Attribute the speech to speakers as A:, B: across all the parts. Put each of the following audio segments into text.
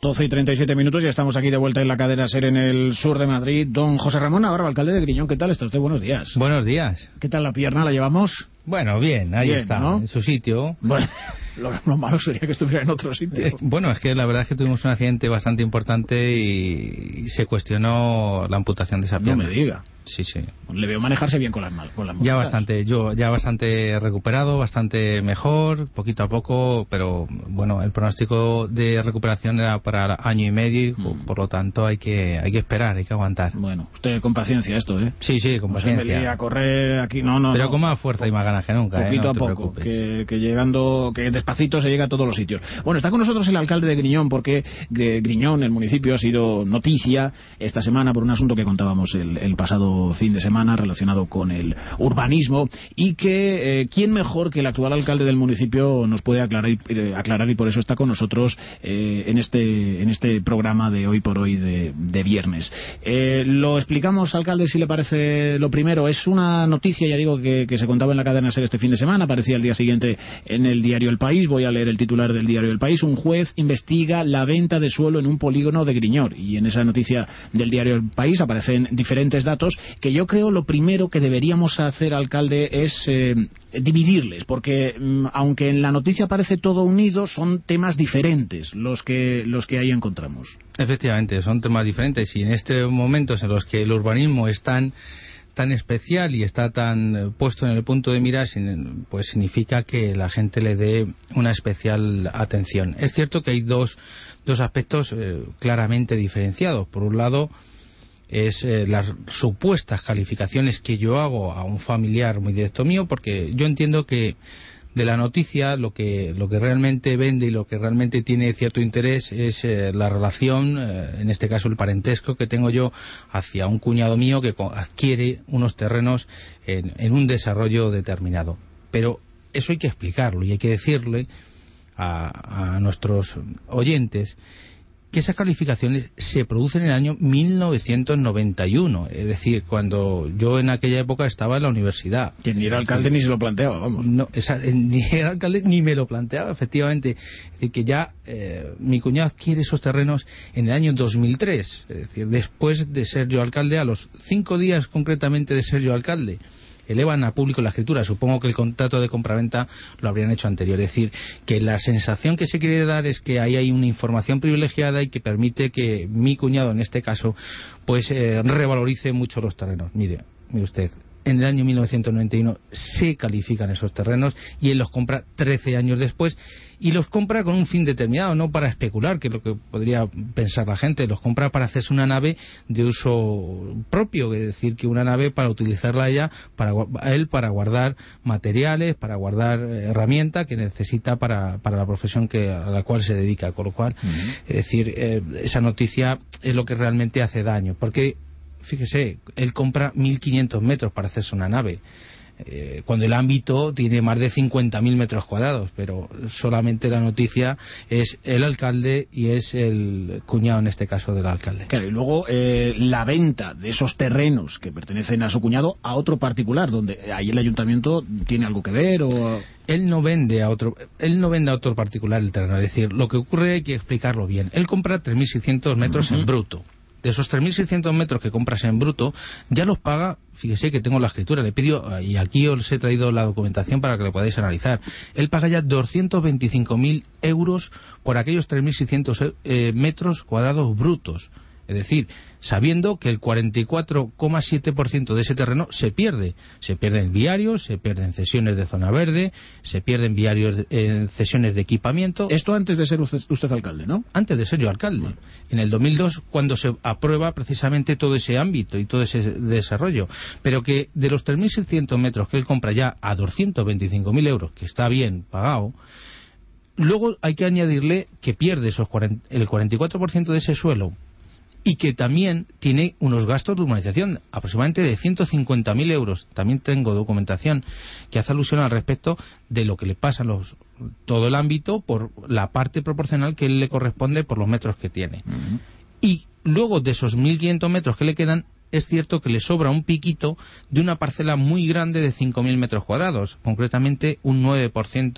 A: 12:37, ya estamos aquí de vuelta en la cadena SER en el sur de Madrid. Don José Ramón Navarro, alcalde de Griñón, ¿qué tal está usted? Buenos días.
B: Buenos días.
A: ¿Qué tal la pierna? ¿La llevamos?
B: Bueno, bien, ahí
A: bien,
B: está,
A: ¿no?
B: en su sitio.
A: Bueno, lo malo sería que estuviera en otro sitio.
B: Bueno, es que la verdad es que tuvimos un accidente bastante importante y se cuestionó la amputación de esa pierna.
A: No me diga.
B: Sí, sí.
A: Le veo manejarse bien con las manos.
B: Ya bastante recuperado, bastante mejor, poquito a poco, pero bueno, el pronóstico de recuperación era para año y medio, por lo tanto hay que esperar, hay que aguantar.
A: Bueno, usted con paciencia esto, ¿eh?
B: Sí, con paciencia.
A: A correr aquí, no.
B: Pero con más fuerza y más ganas que nunca,
A: poquito
B: no
A: a
B: te
A: poco,
B: preocupes.
A: que despacito se llega a todos los sitios. Bueno, está con nosotros el alcalde de Griñón, porque Griñón, el municipio, ha sido noticia esta semana por un asunto que contábamos el pasado fin de semana relacionado con el urbanismo, y que quién mejor que el actual alcalde del municipio nos puede aclarar y por eso está con nosotros en este programa de Hoy por Hoy de viernes. Lo explicamos, alcalde, si le parece. Lo primero, es una noticia, ya digo, que se contaba en la cadena SER este fin de semana, aparecía el día siguiente en el diario El País. Voy a leer el titular del diario El País: un juez investiga la venta de suelo en un polígono de Griñón. Y en esa noticia del diario El País aparecen diferentes datos que yo creo lo primero que deberíamos hacer, alcalde, es dividirles, porque aunque en la noticia aparece todo unido, son temas diferentes los que ahí encontramos.
B: Efectivamente, son temas diferentes, y en estos momentos en los que el urbanismo es tan especial y está tan puesto en el punto de mira, pues significa que la gente le dé una especial atención. Es cierto que hay dos aspectos claramente diferenciados. Por un lado, es las supuestas calificaciones que yo hago a un familiar muy directo mío, porque yo entiendo que de la noticia lo que realmente vende y lo que realmente tiene cierto interés es la relación, en este caso el parentesco que tengo yo hacia un cuñado mío que adquiere unos terrenos en un desarrollo determinado. Pero eso hay que explicarlo y hay que decirle a nuestros oyentes que esas calificaciones se producen en el año 1991, es decir, cuando yo en aquella época estaba en la universidad.
A: Que ni era alcalde ni se lo planteaba, vamos.
B: No, ni era alcalde ni me lo planteaba, efectivamente. Es decir, que ya mi cuñado adquiere esos terrenos en el año 2003, es decir, después de ser yo alcalde, a los 5 días concretamente de ser yo alcalde. Elevan a público la escritura. Supongo que el contrato de compraventa lo habrían hecho anterior. Es decir, que la sensación que se quiere dar es que ahí hay una información privilegiada y que permite que mi cuñado, en este caso, pues revalorice mucho los terrenos. Mire usted, en el año 1991 se califican esos terrenos y él los compra 13 años después, y los compra con un fin determinado, no para especular, que es lo que podría pensar la gente. Los compra para hacerse una nave de uso propio, es decir, que una nave para utilizarla para guardar materiales, para guardar herramienta que necesita para la profesión a la cual se dedica. Con lo cual, es decir, esa noticia es lo que realmente hace daño, porque fíjese, él compra 1.500 metros para hacerse una nave, cuando el ámbito tiene más de 50.000 metros cuadrados, pero solamente la noticia es el alcalde y es el cuñado, en este caso, del alcalde.
A: Claro, y luego la venta de esos terrenos que pertenecen a su cuñado a otro particular, donde ahí el ayuntamiento tiene algo que ver, o...
B: Él no vende a otro particular el terreno, es decir, lo que ocurre hay que explicarlo bien. Él compra 3.600 metros en bruto. De esos 3.600 metros que compras en bruto, ya los paga, fíjese que tengo la escritura, le pido, y aquí os he traído la documentación para que lo podáis analizar, él paga ya 225.000 euros por aquellos 3.600 metros cuadrados brutos. Es decir, sabiendo que el 44,7% de ese terreno se pierde. Se pierden viarios, se pierden cesiones de zona verde, se pierden viarios en cesiones de equipamiento.
A: Esto antes de ser usted alcalde, ¿no?
B: Antes de ser yo alcalde. Bueno. En el 2002, cuando se aprueba precisamente todo ese ámbito y todo ese desarrollo. Pero que de los 3.600 metros que él compra ya a 225.000 euros, que está bien pagado, luego hay que añadirle que pierde el 44% de ese suelo, y que también tiene unos gastos de urbanización aproximadamente de 150.000 euros. También tengo documentación que hace alusión al respecto de lo que le pasa a todo el ámbito por la parte proporcional que él le corresponde por los metros que tiene. Y luego de esos 1.500 metros que le quedan, es cierto que le sobra un piquito de una parcela muy grande de 5.000 metros cuadrados, concretamente un 9%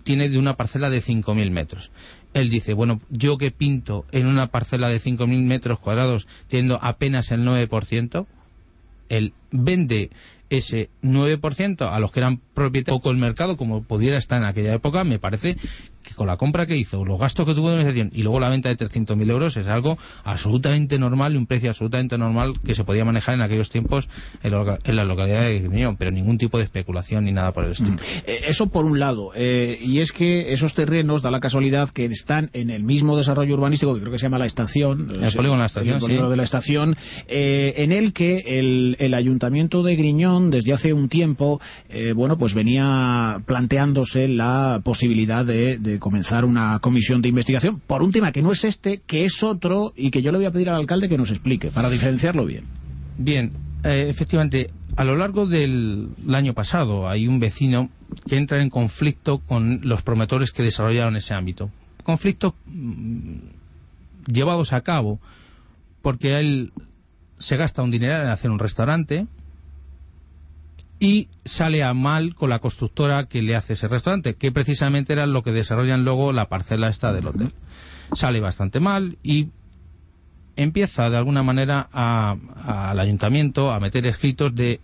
B: tiene de una parcela de 5.000 metros. Él dice, bueno, yo que pinto en una parcela de 5.000 metros cuadrados teniendo apenas el 9%, él vende ese 9% a los que eran propietarios, poco el mercado como pudiera estar en aquella época. Me parece que con la compra que hizo, los gastos que tuvo de administración y luego la venta de 300.000 euros es algo absolutamente normal y un precio absolutamente normal que se podía manejar en aquellos tiempos en la localidad de Griñón, pero ningún tipo de especulación ni nada por el estilo.
A: Eso por un lado, y es que esos terrenos da la casualidad que están en el mismo desarrollo urbanístico que creo que se llama La Estación,
B: el polígono de la Estación,
A: el polígono de la Estación, en el que el Ayuntamiento de Griñón desde hace un tiempo bueno, pues venía planteándose la posibilidad de comenzar una comisión de investigación por un tema que no es este, que es otro, y que yo le voy a pedir al alcalde que nos explique para diferenciarlo bien.
B: Bien, efectivamente, a lo largo del año pasado hay un vecino que entra en conflicto con los promotores que desarrollaron ese ámbito. Conflictos llevados a cabo porque él se gasta un dineral en hacer un restaurante y sale a mal con la constructora que le hace ese restaurante, que precisamente era lo que desarrollan luego la parcela esta del hotel. Sale bastante mal y empieza de alguna manera al ayuntamiento a meter escritos de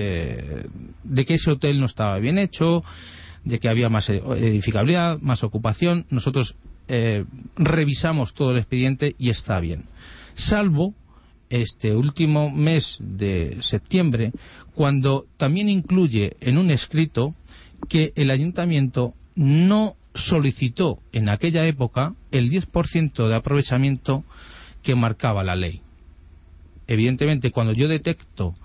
B: que ese hotel no estaba bien hecho, de que había más edificabilidad, más ocupación. Nosotros revisamos todo el expediente y está bien, salvo este último mes de septiembre, cuando también incluye en un escrito que el ayuntamiento no solicitó en aquella época el 10% de aprovechamiento que marcaba la ley. Evidentemente, cuando yo detecto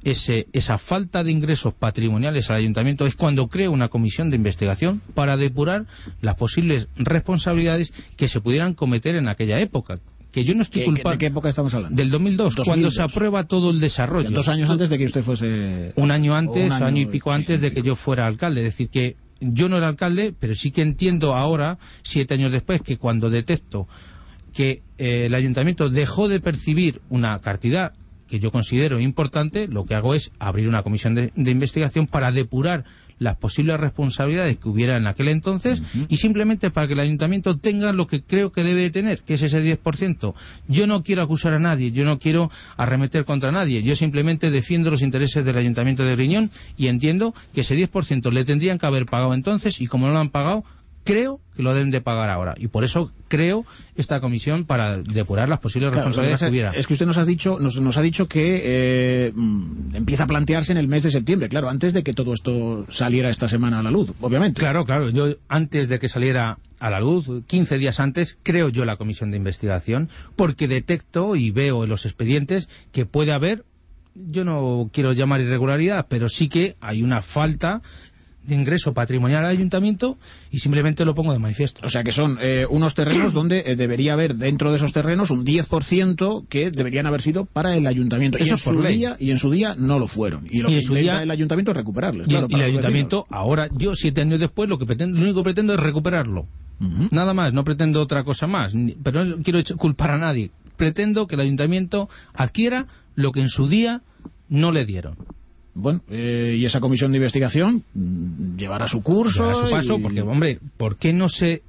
B: esa falta de ingresos patrimoniales al ayuntamiento, es cuando creo una comisión de investigación para depurar las posibles responsabilidades que se pudieran cometer en aquella época. Que yo no estoy culpable.
A: ¿De qué época estamos hablando?
B: Del 2002, cuando se aprueba todo el desarrollo.
A: 2 años antes de que usted fuese...
B: Un año antes, año y pico antes de que yo fuera alcalde. Es decir, que yo no era alcalde, pero sí que entiendo ahora, 7 años después, que cuando detecto que el ayuntamiento dejó de percibir una cantidad que yo considero importante, lo que hago es abrir una comisión de investigación para depurar las posibles responsabilidades que hubiera en aquel entonces y simplemente para que el ayuntamiento tenga lo que creo que debe de tener, que es ese 10%. Yo no quiero acusar a nadie, yo no quiero arremeter contra nadie, yo simplemente defiendo los intereses del ayuntamiento de Griñón y entiendo que ese 10% le tendrían que haber pagado entonces y como no lo han pagado, creo que lo deben de pagar ahora y por eso creo esta comisión para depurar las posibles responsabilidades que hubiera.
A: Es que usted nos ha dicho que empieza a plantearse en el mes de septiembre, claro, antes de que todo esto saliera esta semana a la luz, obviamente.
B: Claro, yo antes de que saliera a la luz, 15 días antes, creo yo la comisión de investigación, porque detecto y veo en los expedientes que puede haber, yo no quiero llamar irregularidad, pero sí que hay una falta de ingreso patrimonial al ayuntamiento y simplemente lo pongo de manifiesto.
A: O sea que son unos terrenos donde debería haber dentro de esos terrenos un 10% que deberían haber sido para el ayuntamiento.
B: Eso
A: y en su día no lo fueron. Y lo que intenta el ayuntamiento es recuperarlos.
B: Y el ayuntamiento, ahora, yo 7 años después, lo único que pretendo es recuperarlo. Nada más, no pretendo otra cosa más. Pero no quiero culpar a nadie. Pretendo que el ayuntamiento adquiera lo que en su día no le dieron.
A: Bueno, y esa comisión de investigación llevará su curso,
B: llevará su paso, porque, hombre, ¿por qué no se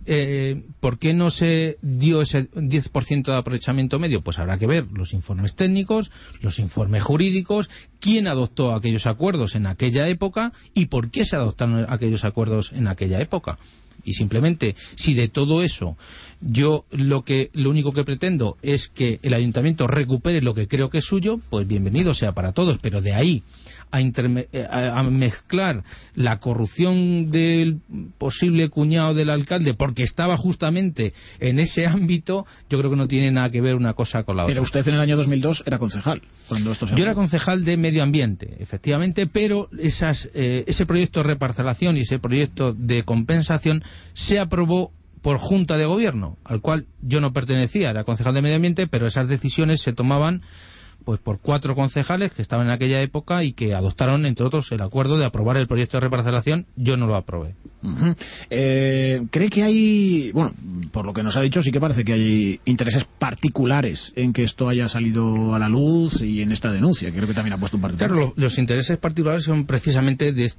B: dio ese 10% de aprovechamiento medio? Pues habrá que ver los informes técnicos, los informes jurídicos, quién adoptó aquellos acuerdos en aquella época y por qué se adoptaron aquellos acuerdos en aquella época. Y simplemente, si de todo eso yo lo único que pretendo es que el ayuntamiento recupere lo que creo que es suyo, pues bienvenido sea para todos, pero de ahí a mezclar la corrupción del posible cuñado del alcalde porque estaba justamente en ese ámbito, yo creo que no tiene nada que ver una cosa con la otra.
A: Pero usted en el año 2002 era concejal.
B: Yo era concejal de medio ambiente, efectivamente, pero ese proyecto de reparcelación y ese proyecto de compensación se aprobó por Junta de Gobierno, al cual yo no pertenecía, era concejal de medio ambiente, pero esas decisiones se tomaban pues por 4 concejales que estaban en aquella época y que adoptaron, entre otros, el acuerdo de aprobar el proyecto de reparcelación. Yo no lo aprobé.
A: ¿Cree que hay, bueno, por lo que nos ha dicho, sí que parece que hay intereses particulares en que esto haya salido a la luz y en esta denuncia? Creo que también ha puesto un particular.
B: Claro, los intereses particulares son precisamente de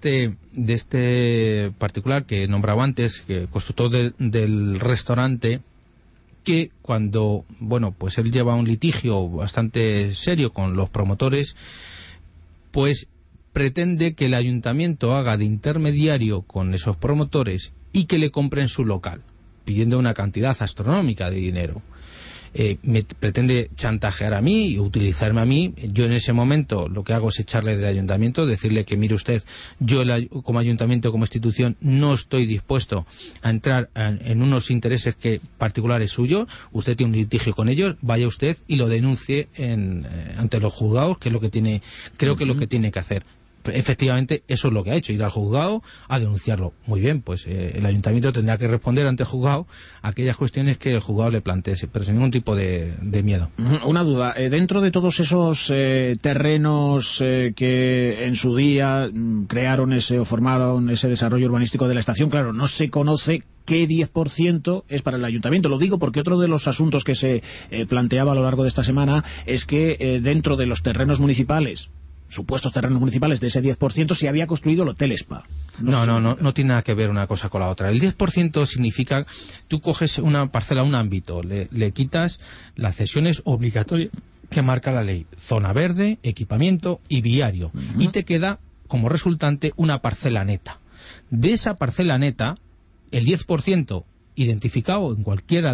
B: este particular que he nombrado antes, que constructor del restaurante, que cuando, bueno, pues él lleva un litigio bastante serio con los promotores, pues pretende que el ayuntamiento haga de intermediario con esos promotores y que le compren su local, pidiendo una cantidad astronómica de dinero. Me pretende chantajear a mí y utilizarme a mí. Yo en ese momento lo que hago es echarle del ayuntamiento, decirle que mire usted, yo como ayuntamiento, como institución, no estoy dispuesto a entrar en unos intereses particulares suyos. Usted tiene un litigio con ellos, vaya usted y lo denuncie ante los juzgados, que es lo que tiene, creo que es lo que tiene que hacer. Efectivamente, eso es lo que ha hecho, ir al juzgado a denunciarlo. Muy bien, pues el ayuntamiento tendrá que responder ante el juzgado a aquellas cuestiones que el juzgado le plantee, pero sin ningún tipo de miedo.
A: Una duda, dentro de todos esos terrenos que en su día crearon o formaron ese desarrollo urbanístico de la estación, claro, no se conoce qué 10% es para el ayuntamiento. Lo digo porque otro de los asuntos que se planteaba a lo largo de esta semana es que dentro de los terrenos municipales, supuestos terrenos municipales, de ese 10% se había construido el Hotel Spa.
B: No tiene nada que ver una cosa con la otra. El 10% significa, tú coges una parcela, un ámbito, le quitas las cesiones obligatorias que marca la ley, zona verde, equipamiento y viario, y te queda como resultante una parcela neta. De esa parcela neta, el 10% identificado en cualquiera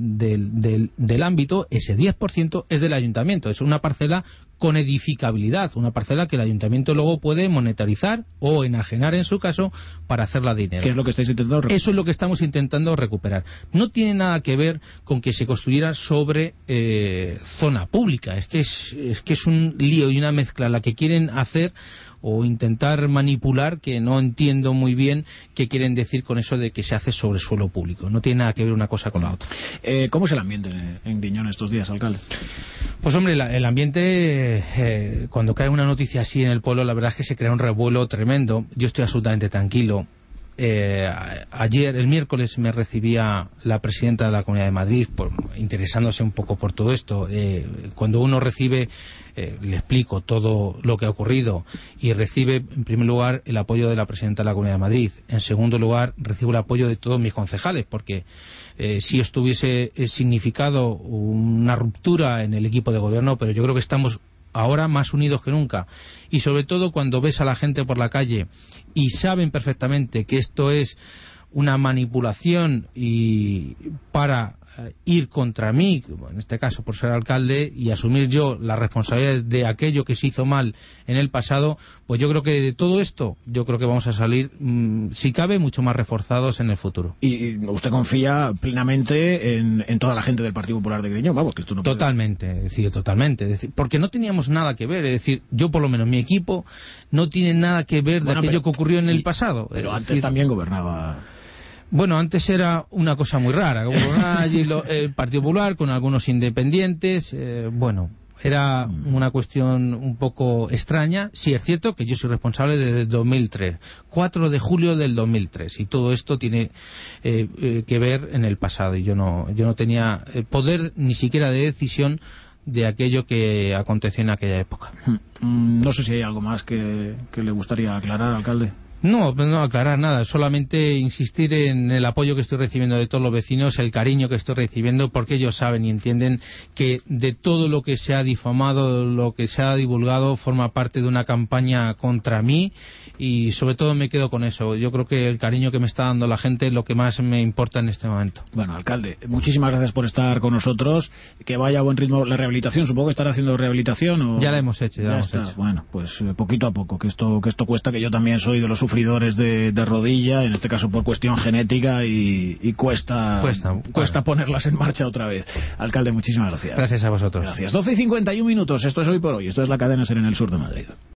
B: del ámbito, ese 10% es del ayuntamiento. Es una parcela con edificabilidad, una parcela que el ayuntamiento luego puede monetarizar o enajenar, en su caso, para hacerla dinero.
A: ¿Qué es lo que estáis intentando recuperar?
B: Eso es lo que estamos intentando recuperar. No tiene nada que ver con que se construyera sobre zona pública. Es que es un lío y una mezcla la que quieren hacer o intentar manipular, que no entiendo muy bien qué quieren decir con eso de que se hace sobre suelo público. No tiene nada que ver una cosa con la otra.
A: ¿Cómo es el ambiente en Griñón estos días, alcalde?
B: Pues hombre, el ambiente, cuando cae una noticia así en el pueblo, la verdad es que se crea un revuelo tremendo. Yo estoy absolutamente tranquilo. Ayer, el miércoles, me recibía la presidenta de la Comunidad de Madrid interesándose un poco por todo esto. Cuando uno recibe, le explico todo lo que ha ocurrido, y recibe, en primer lugar, el apoyo de la presidenta de la Comunidad de Madrid. En segundo lugar, recibo el apoyo de todos mis concejales, porque si esto hubiese significado una ruptura en el equipo de gobierno, pero yo creo que estamos ahora más unidos que nunca, y sobre todo cuando ves a la gente por la calle y saben perfectamente que esto es una manipulación y para ir contra mí, en este caso por ser alcalde, y asumir yo la responsabilidad de aquello que se hizo mal en el pasado, pues yo creo que de todo esto, yo creo que vamos a salir, si cabe, mucho más reforzados en el futuro.
A: ¿Y usted confía plenamente en toda la gente del Partido Popular de Griñón? Vamos, que esto no puede...
B: Totalmente, porque no teníamos nada que ver, es decir, yo por lo menos, mi equipo no tiene nada que ver de aquello que ocurrió en el pasado.
A: Pero antes también gobernaba...
B: Bueno, antes era una cosa muy rara, allí el Partido Popular con algunos independientes, era una cuestión un poco extraña. Sí, es cierto que yo soy responsable desde el 2003, 4 de julio del 2003, y todo esto tiene que ver en el pasado, y yo no tenía poder ni siquiera de decisión de aquello que aconteció en aquella época.
A: No sé si hay algo más que le gustaría aclarar, alcalde.
B: No aclarar nada, solamente insistir en el apoyo que estoy recibiendo de todos los vecinos, el cariño que estoy recibiendo, porque ellos saben y entienden que de todo lo que se ha difamado, lo que se ha divulgado, forma parte de una campaña contra mí, y sobre todo me quedo con eso. Yo creo que el cariño que me está dando la gente es lo que más me importa en este momento. Bueno, alcalde, muchísimas gracias por estar con nosotros, que vaya a buen ritmo la rehabilitación. Supongo que estará haciendo rehabilitación, ¿o? Ya la hemos hecho, ya hemos hecho. Bueno, pues poquito a poco, que esto cuesta, que yo también soy de los sufridores de rodilla, en este caso por cuestión genética, y cuesta ponerlas en marcha otra vez. Alcalde, muchísimas gracias. Gracias a vosotros. Gracias. 12:51 minutos, esto es Hoy por Hoy, esto es la cadena SER en el sur de Madrid.